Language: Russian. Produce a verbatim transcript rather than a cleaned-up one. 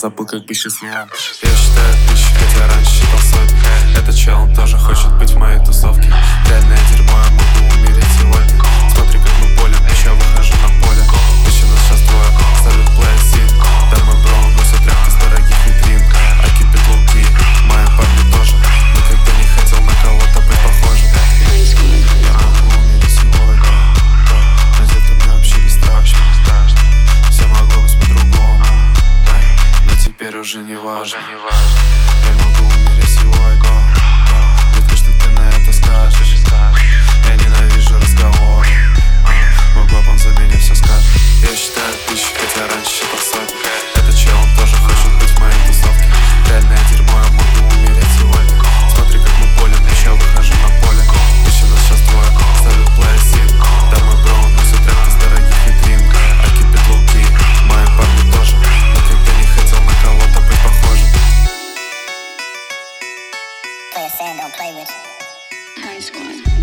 забыл, как быть счастливым. Я считаю тысячи, хотя раньше считал сотни. Этот чел, он тоже хочет быть в моей тусовке. Реальное дерьмо, я могу умереть сегодня. Смотри, как мы болен, еще выхожу на поле. Еще нас сейчас двое, ставлю плей син. Да мой бро, носит тряпки с дорогих витрин. I keep it low key, мои парни тоже. Никогда не хотел на кого-то быть похожим. Я могу умереть сегодня, но где-то мне вообще не страшно. Все могло быть по-другому, но теперь уже не важно. Я могу умереть сегодня, детка, что ты на это скажешь? Я ненавижу разговоры, мой папа, он за меня все скажет. Я считаю тысячи, хотя раньше считал сотни. Этот чел, он тоже хочет быть в моей тусовке. Реальное дерьмо, я могу умереть сегодня. Смотри, как мы болен, еще выхожу на поле. Еще нас сейчас двое, ставлю плей син. Да мой бро, он носит тряпки с дорогих витрин. I keep it low key, мои парни тоже. Никогда не хотел на кого-то быть похожим. Play a sand, don't play with. Nice one.